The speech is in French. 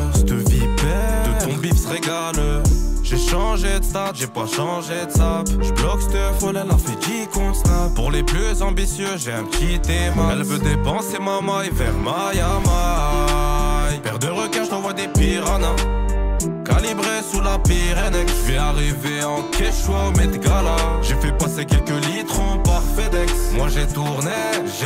Cette vipère, de ton bif se régale. J'ai changé de stade, j'ai pas changé de sap. J'bloque cette folle, elle a fait 10 comptes snap. Pour les plus ambitieux, j'ai un petit thème. Elle veut dépenser ma maille vers Miami. Paire de requins, j't'envoie des piranhas. Calibré sous la Pyrénées. J'vais arriver en Quechua au Met Gala. J'ai fait passer quelques litrons par FedEx. Moi j'ai tourné,